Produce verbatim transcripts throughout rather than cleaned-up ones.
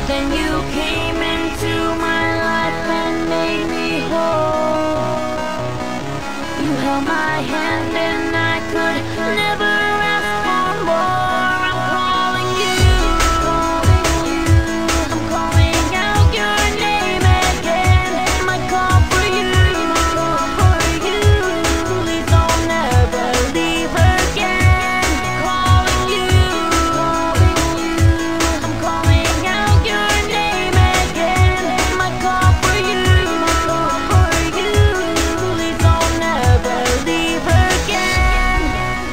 Then you came into my life and made me whole. You held my hand and I could never ask for more. I'm calling you, I'm calling out your name again. My call for you, for you. Please don't ever leave again. Calling you, I'm calling out your name again. My call for you, for you. Please don't ever leave again.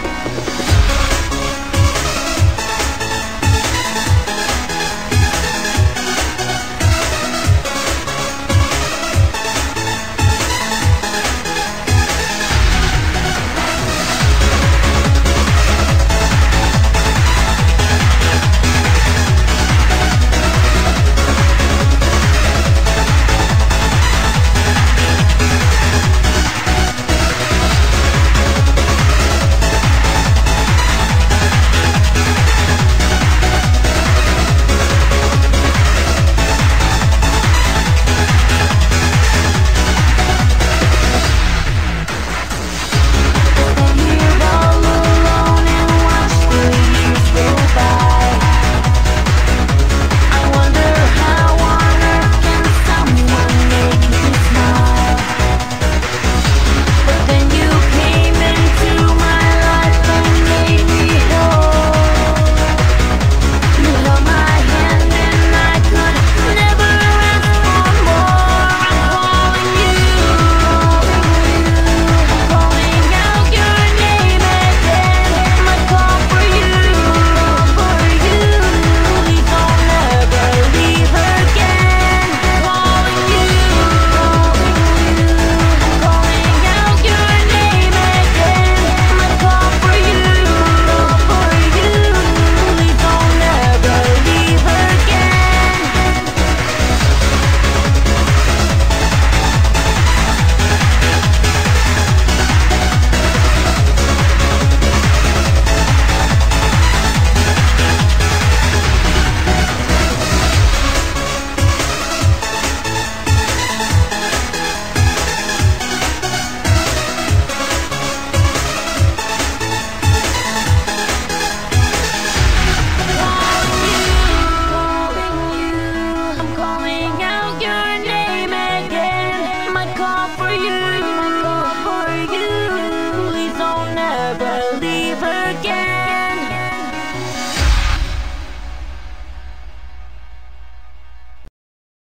For you, for you, please don't ever leave again.